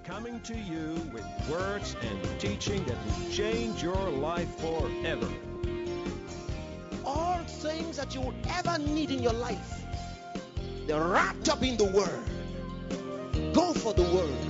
coming to you with words and teaching that will change your life forever. All things that you will ever need in your life, they're wrapped up in the Word. Go for the Word.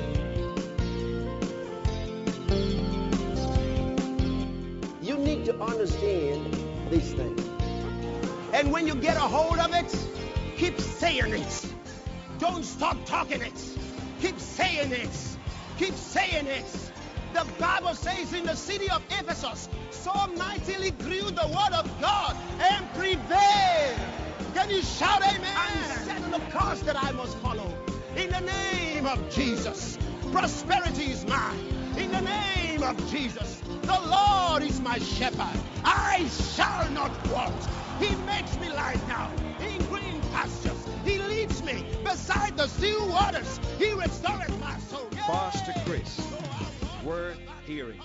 You need to understand these things. And when you get a hold of it, keep saying it. Don't stop talking it. Keep saying it. Keep saying it. The Bible says in the city of Ephesus, so mightily grew the word of God and prevailed. Can you shout amen? I'm setting the course that I must follow. In the name of Jesus, prosperity is mine. In the name of Jesus, the Lord is my shepherd. I shall not want. He makes me lie down in green pastures. He leads me beside the still waters. He restores my soul. Pastor Chris, worth hearing.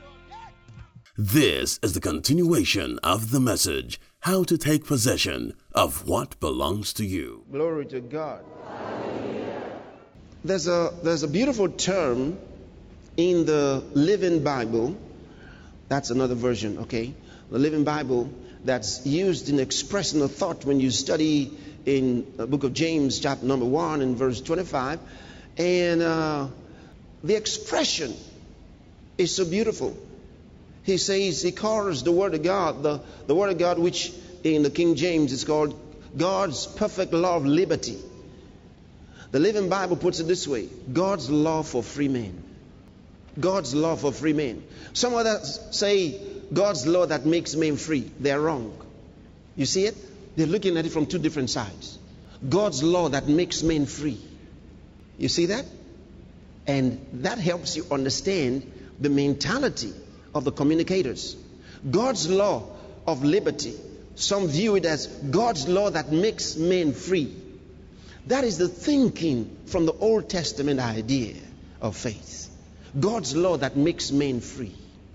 This is the continuation of the message, How to Take Possession of What Belongs to You. Glory to God. There's a beautiful term in the Living Bible. That's another version, okay? The Living Bible that's used in expressing a thought when you study in the book of James, chapter number 1 and verse 25. And the expression is so beautiful. He says, he calls the Word of God, the Word of God, which in the King James is called God's perfect law of liberty. The Living Bible puts it this way: God's law for free men. God's law for free men. Some others say God's law that makes men free. They're wrong. You see it? They're looking at it from two different sides. God's law that makes men free. You see that? And that helps you understand the mentality of the communicators. God's law of liberty. Some view it as God's law that makes men free. That is the thinking from the Old Testament idea of faith. God's law that makes men free.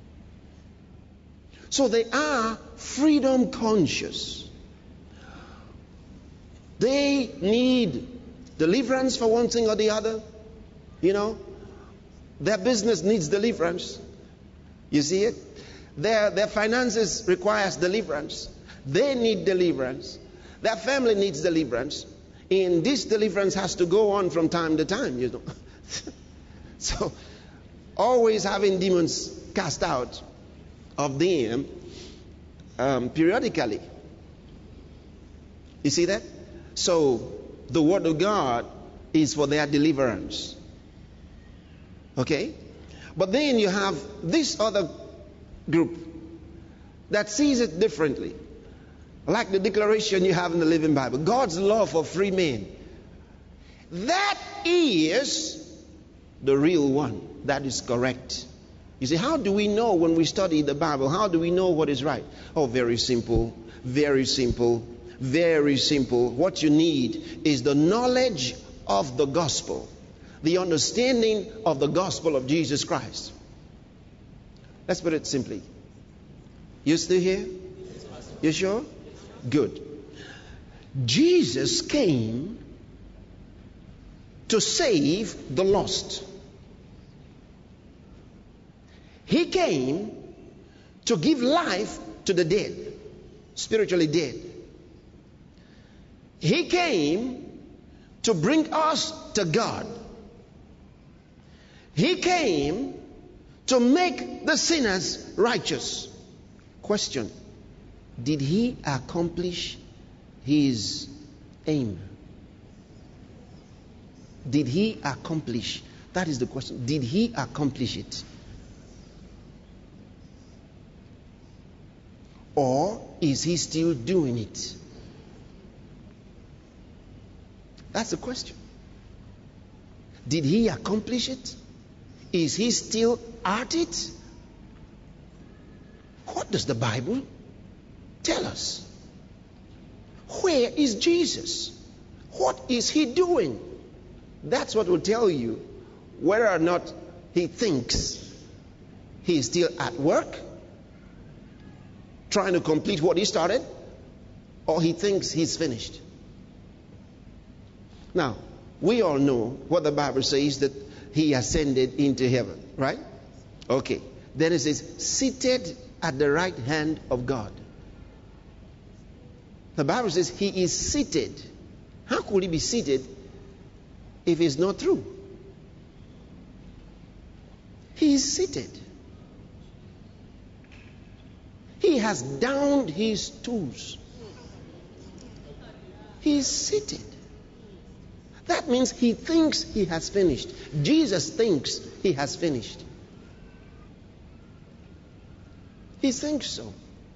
So they are freedom conscious. They need deliverance for one thing or the other. You know, their business needs deliverance. You see it? Their finances requires deliverance. They need deliverance. Their family needs deliverance. And this deliverance has to go on from time to time, you know. So, always having demons cast out of them periodically. You see that? So, the Word of God is for their deliverance. Okay? But then you have this other group that sees it differently. Like the declaration you have in the Living Bible. God's law for free men. That is the real one. That is correct. You see, how do we know when we study the Bible? How do we know what is right? Oh, very simple. Very simple. Very simple. What you need is the knowledge of the gospel. The understanding of the gospel of Jesus Christ. Let's put it simply. You still here? You sure? Good. Jesus came to save the lost. He came to give life to the dead, spiritually dead. He came to bring us to God. He came to make the sinners righteous. Question: did he accomplish his aim? Did he accomplish? That is the question. Did he accomplish it? Or is he still doing it? That's the question. Did he accomplish it? Is he still at it? What does the Bible tell us? Where is Jesus? What is he doing? That's what will tell you whether or not he thinks he is still at work, trying to complete what he started, or he thinks he's finished. Now, we all know what the Bible says, that he ascended into heaven, right? Okay. Then it says, seated at the right hand of God. The Bible says he is seated. How could he be seated if it's not true? He is seated. He has downed his tools. He is seated. That means he thinks he has finished. Jesus thinks he has finished. He thinks so.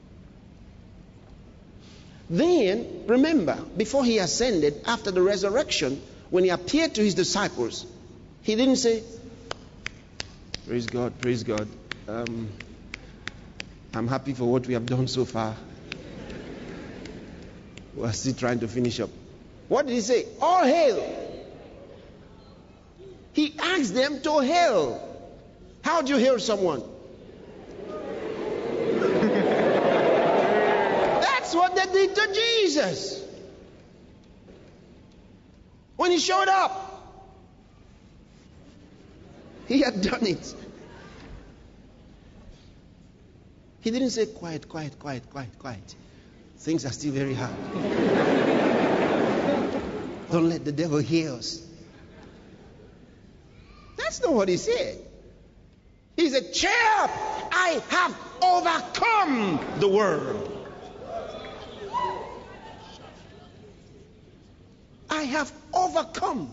Then, remember, before he ascended, after the resurrection, when he appeared to his disciples, he didn't say, praise God, I'm happy for what we have done so far. We're still trying to finish up. What did he say? All hail. He asked them to hail. How do you hail someone? That's what they did to Jesus. When he showed up, he had done it. He didn't say, quiet. Things are still very hard. Don't let the devil hear us. That's not what he said. He said, cheer up, I have overcome the world. I have overcome.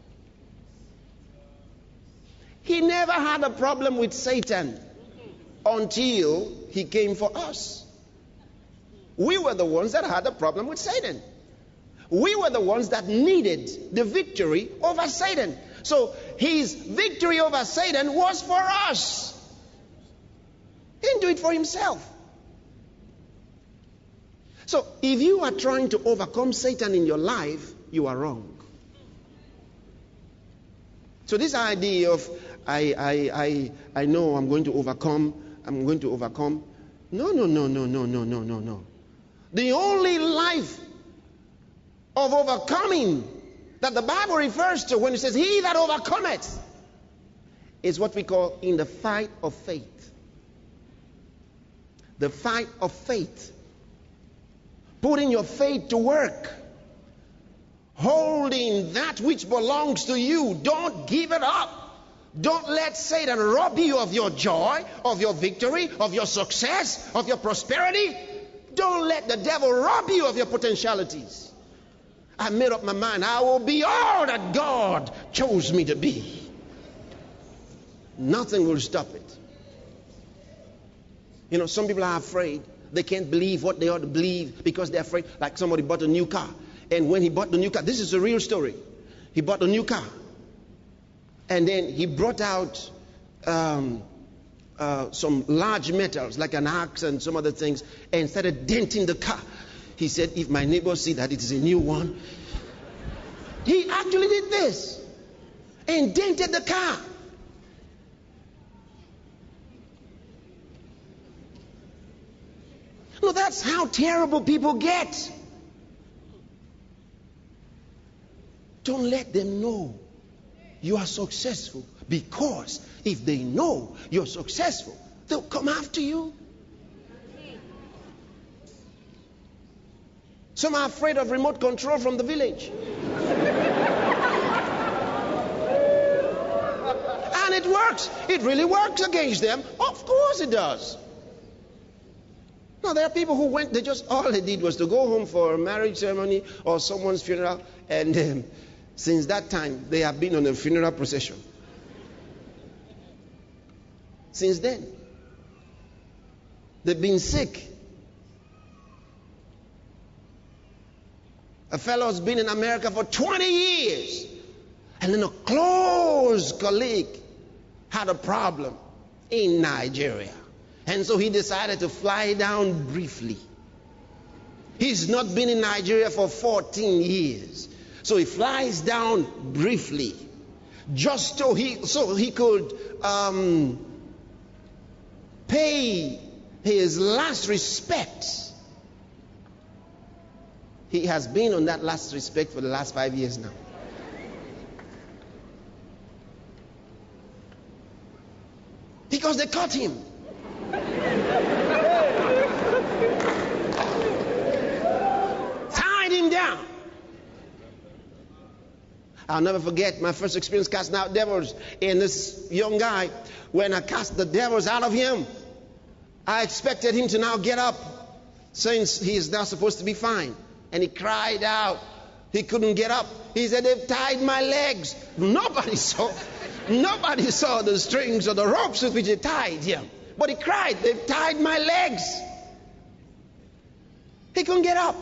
He never had a problem with Satan until he came for us. We were the ones that had a problem with Satan. We were the ones that needed the victory over Satan. So his victory over Satan was for us. He didn't do it for himself. So if you are trying to overcome Satan in your life, you are wrong. So this idea of I know I'm going to overcome. No. The only life of overcoming that the Bible refers to when it says, he that overcometh, is what we call in the fight of faith. The fight of faith. Putting your faith to work. Holding that which belongs to you. Don't give it up. Don't let Satan rob you of your joy, of your victory, of your success, of your prosperity. Don't let the devil rob you of your potentialities. I made up my mind. I will be all that God chose me to be. Nothing will stop it. You know, some people are afraid. They can't believe what they ought to believe because they're afraid. Like somebody bought a new car. And when he bought the new car, this is a real story. He bought a new car. And then he brought out some large metals like an axe and some other things and started denting the car. He said, if my neighbors see that it is a new one. He actually did this and dented the car. No, that's how terrible people get. Don't let them know you are successful, because if they know you're successful, they'll come after you. Some are afraid of remote control from the village. And it works. It really works against them. Of course it does. No, there are people who went, all they did was to go home for a marriage ceremony or someone's funeral, and since that time, they have been on a funeral procession. Since then, they've been sick. A fellow's been in America for 20 years. And then a close colleague had a problem in Nigeria. And so he decided to fly down briefly. He's not been in Nigeria for 14 years. So he flies down briefly, just so he could pay his last respects. He has been on that last respect for the last 5 years now. because they caught him. Tied him down. I'll never forget my first experience casting out devils in this young guy. When I cast the devils out of him, I expected him to now get up, since he is now supposed to be fine. And he cried out. He couldn't get up. He said, they've tied my legs. Nobody saw the strings or the ropes with which they tied him. But he cried, they've tied my legs. He couldn't get up.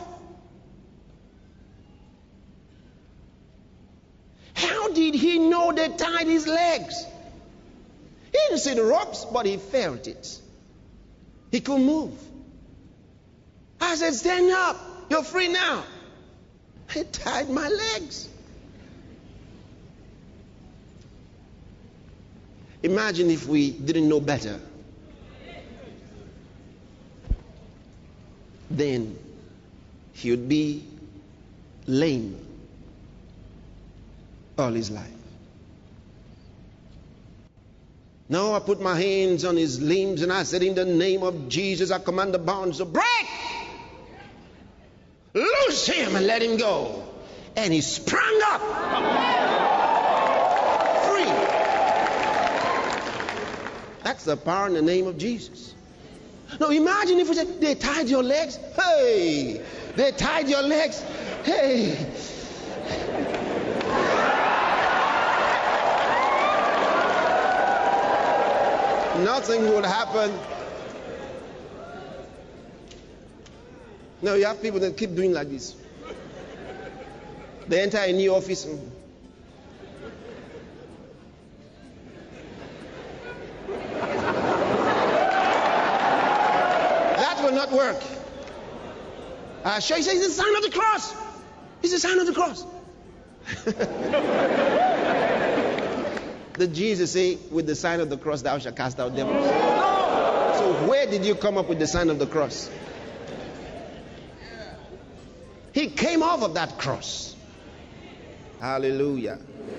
How did he know they tied his legs? He didn't see the ropes, but he felt it. He couldn't move. I said, stand up. You're free now. He tied my legs. Imagine if we didn't know better. Then he would be lame all his life. Now I put my hands on his limbs and I said, in the name of Jesus, I command the bonds to break. Loose him and let him go. And he sprang up. Free. That's the power in the name of Jesus. Now imagine if we said, they tied your legs. Hey, they tied your legs. Hey. Nothing would happen. No, you have people that keep doing like this. They enter a new office. That will not work. I assure you, it's the sign of the cross. It's the sign of the cross. Did Jesus say, with the sign of the cross thou shalt cast out devils? So where did you come up with the sign of the cross? He came off of that cross. Hallelujah.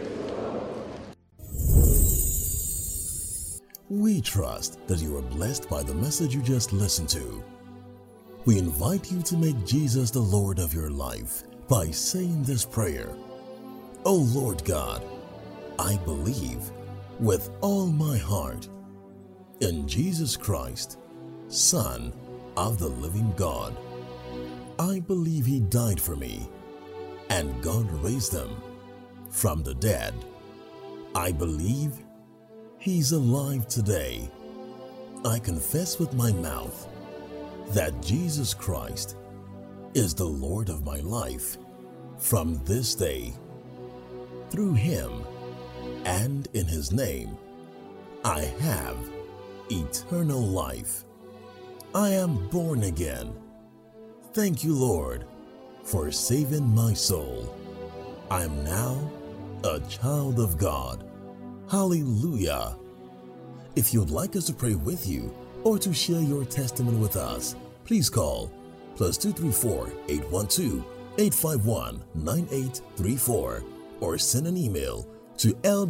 We trust that you are blessed by the message you just listened to. We invite you to make Jesus the Lord of your life by saying this prayer. O Lord God, I believe with all my heart in Jesus Christ, Son of the living God. I believe he died for me and God raised him from the dead. I believe he's alive today. I confess with my mouth that Jesus Christ is the Lord of my life from this day. Through him and in his name, I have eternal life. I am born again. Thank you, Lord, for saving my soul. I am now a child of God. Hallelujah. If you'd like us to pray with you or to share your testimony with us, please call +234 812 851 9834 or send an email to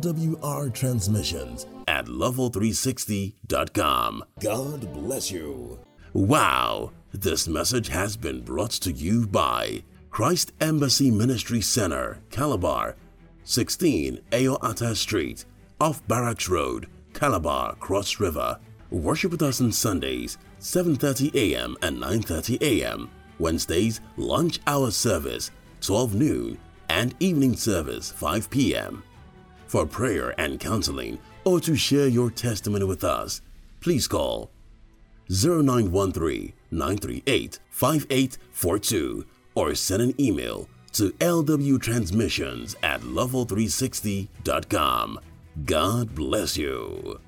lwrtransmissions@level360.com. God bless you. Wow, this message has been brought to you by Christ Embassy Ministry Center, Calabar, 16 Ayoata Street, off Barracks Road, Calabar, Cross River. Worship with us on Sundays, 7:30 a.m. and 9:30 a.m. Wednesdays, lunch hour service, 12 noon, and evening service, 5 p.m. For prayer and counseling or to share your testimony with us, please call 0913-938-5842 or send an email to lwtransmissions@level360.com. God bless you.